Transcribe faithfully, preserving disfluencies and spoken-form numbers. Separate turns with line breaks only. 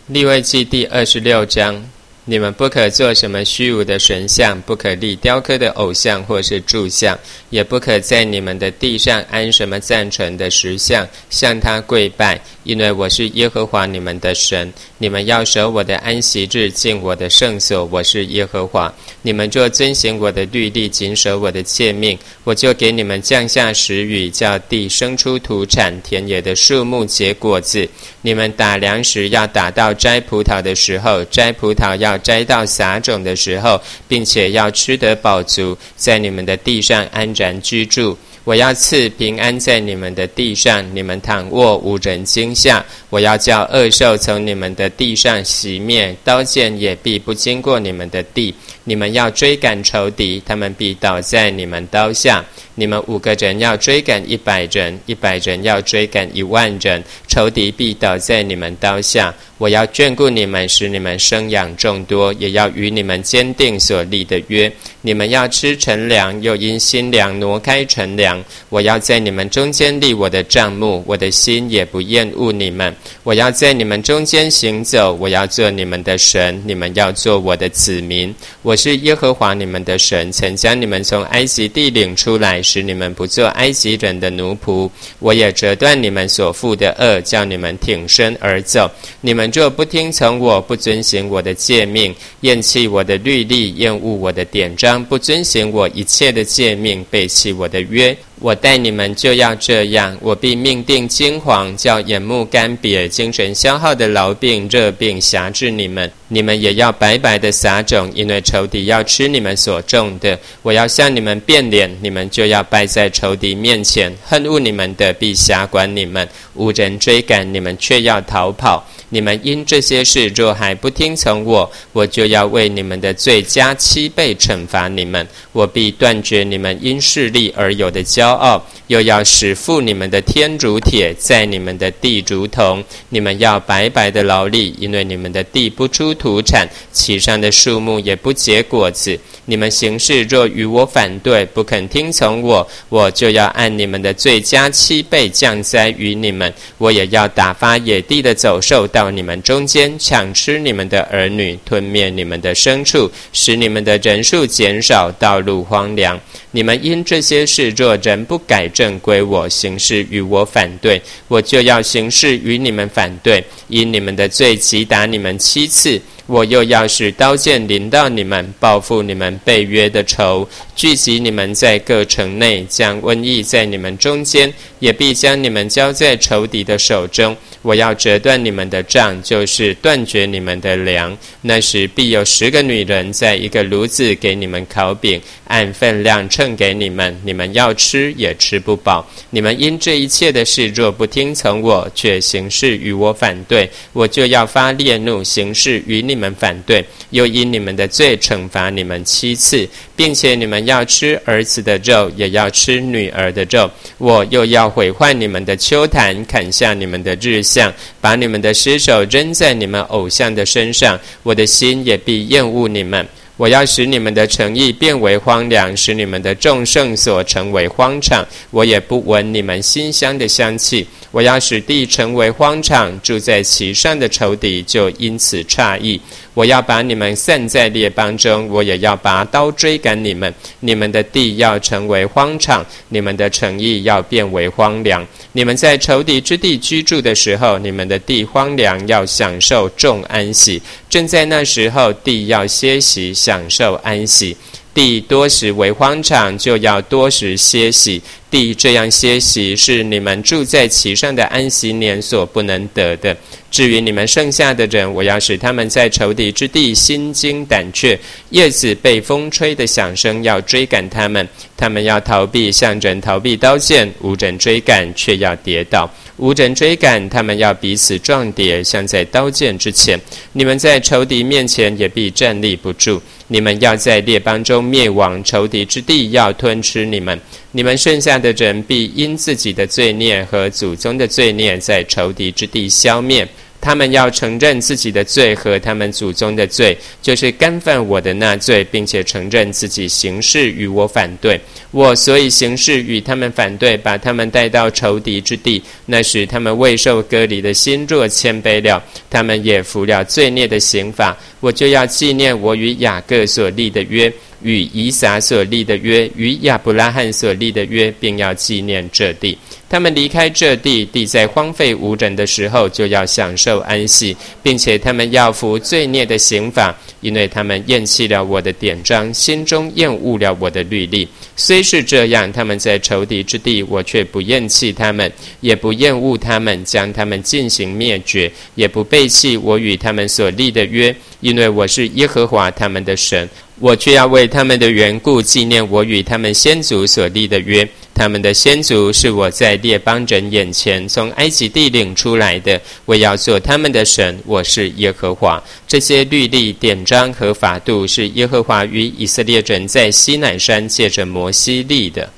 利未记第二十六章，你们不可做什么虚无的神像，不可立雕刻的偶像或是柱像，也不可在你们的地上安什么赞成的石像，向他跪拜，因为我是耶和华你们的神。你们要守我的安息日，进我的圣所，我是耶和华。你们若遵行我的律例，谨守我的诫命，我就给你们降下时雨，叫地生出土产，田野的树木结果子。你们打粮食要打到摘葡萄的时候，摘葡萄要摘到撒种的时候，并且要吃得饱足，在你们的地上安然居住。我要赐平安在你们的地上，你们躺卧无人惊吓。我要叫恶兽从你们的地上熄灭，刀剑也必不经过你们的地。你们要追赶仇敌，他们必倒在你们刀下。你们五个人要追赶一百人，一百人要追赶一万人，仇敌必倒在你们刀下。我要眷顾你们，使你们生养众多，也要与你们坚定所立的约。你们要吃陈粮，又因新粮挪开陈粮。我要在你们中间立我的帐幕，我的心也不厌恶你们。我要在你们中间行走，我要做你们的神，你们要做我的子民。我是耶和华你们的神，曾将你们从埃及地领出来，使你们不做埃及人的奴仆。我也折断你们所负的轭，叫你们挺身而走。你们若不听从我，不遵行我的诫命，厌弃我的律例，厌恶我的典章，不遵行我一切的诫命，背弃我的约，我待你们就要这样。我必命定惊惶，叫眼目干瘪，精神消耗的痨病、热病辖制你们。你们也要白白的撒种，因为仇敌要吃你们所种的。我要向你们变脸，你们就要败在仇敌面前。恨恶你们的必辖管你们，无人追赶你们，却要逃跑。你们因这些事若还不听从我，我就要为你们的罪加七倍惩罚你们。我必断绝你们因势力而有的骄傲，又要使负你们的天如铁，在你们的地如铜。你们要白白的劳力，因为你们的地不出土产，其上的树木也不结果子。你们行事若与我反对，不肯听从我，我就要按你们的罪加七倍降灾于你们。我也要打发野地的走兽到你们中间，抢吃你们的儿女，吞灭你们的牲畜，使你们的人数减少，道路荒凉。你们因这些事若人不改正归我，行事与我反对，我就要行事与你们反对，因你们的罪击打你们七次。我又要使刀剑临到你们，报复你们背约的仇，聚集你们在各城内，将瘟疫在你们中间，也必将你们交在仇敌的手中。我要折断你们的杖，就是断绝你们的粮。那时必有十个女人在一个炉子给你们烤饼，按分量称给你们，你们要吃也吃不饱。你们因这一切的事若不听从我，却行事与我反对，我就要发烈怒，行事与你们反对，又因你们的罪惩罚你们七次，并且你们要吃儿子的肉，也要吃女儿的肉。我又要毁坏你们的丘坛，砍下你们的日像，把你们的尸首扔在你们偶像的身上，我的心也必厌恶你们。我要使你们的城邑变为荒凉，使你们的众圣所成为荒场，我也不闻你们馨香的香气。我要使地成为荒场，住在其上的仇敌就因此诧异。我要把你们散在列邦中，我也要拔刀追赶你们。你们的地要成为荒场，你们的城邑要变为荒凉。你们在仇敌之地居住的时候，你们的地荒凉，要享受众安息。正在那时候，地要歇息，享受安息。地多时为荒场，就要多时歇息。地这样歇息，是你们住在其上的安息年所不能得的。至于你们剩下的人，我要使他们在仇敌之地心惊胆怯，叶子被风吹的响声要追赶他们，他们要逃避，像人逃避刀剑，无人追赶，却要跌倒。无人追赶，他们要彼此撞跌，像在刀剑之前。你们在仇敌面前也必站立不住。你们要在列邦中灭亡，仇敌之地要吞吃你们。你们剩下的人必因自己的罪孽和祖宗的罪孽，在仇敌之地消灭。 他们要承认自己的罪和他们祖宗的罪，就是干犯我的那罪，并且承认自己行事与我反对。我所以行事与他们反对，把他们带到仇敌之地。那时他们未受割礼的心若谦卑了，他们也服了罪孽的刑罚。我就要纪念我与雅各所立的约，与以撒所立的约，与亚伯拉罕所立的约，并要纪念这地。他们离开这地，地在荒废无人的时候，就要享受安息，并且他们要服罪孽的刑罚，因为他们厌弃了我的典章，心中厌恶了我的律例。虽是这样，他们在仇敌之地，我却不厌弃他们，也不厌恶他们，将他们进行灭绝，也不背弃我与他们所立的约，因为我是耶和华他们的神。我却要为他们的缘故纪念我与他们先祖所立的约。他们的先祖是我在列邦人眼前从埃及地领出来的，我要做他们的神，我是耶和华。这些律例、典章和法度是耶和华与以色列人在西乃山借着摩西立的。